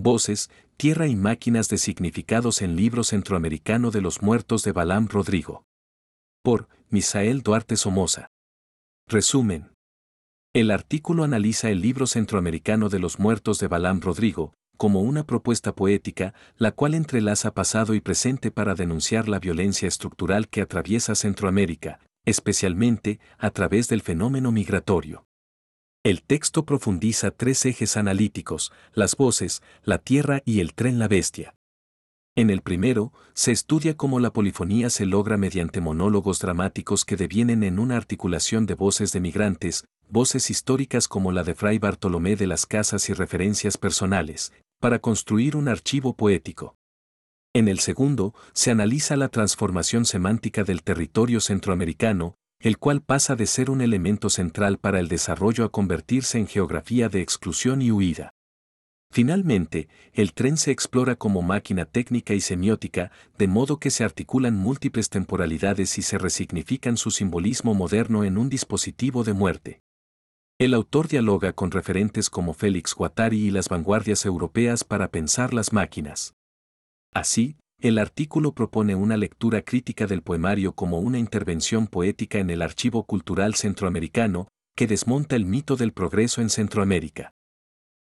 Voces, Tierra y Máquinas de Significados en Libro Centroamericano de los Muertos de Balam Rodrigo. Por Misael Duarte Somoza. Resumen. El artículo analiza el libro centroamericano de los Muertos de Balam Rodrigo, como una propuesta poética, la cual entrelaza pasado y presente para denunciar la violencia estructural que atraviesa Centroamérica, especialmente a través del fenómeno migratorio. El texto profundiza tres ejes analíticos: las voces, la tierra y el tren la bestia. En el primero, se estudia cómo la polifonía se logra mediante monólogos dramáticos que devienen en una articulación de voces de migrantes, voces históricas como la de Fray Bartolomé de las Casas y referencias personales, para construir un archivo poético. En el segundo, se analiza la transformación semántica del territorio centroamericano, el cual pasa de ser un elemento central para el desarrollo a convertirse en geografía de exclusión y huida. Finalmente, el tren se explora como máquina técnica y semiótica, de modo que se articulan múltiples temporalidades y se resignifican su simbolismo moderno en un dispositivo de muerte. El autor dialoga con referentes como Félix Guattari y las vanguardias europeas para pensar las máquinas. Así, el artículo propone una lectura crítica del poemario como una intervención poética en el archivo cultural centroamericano, que desmonta el mito del progreso en Centroamérica.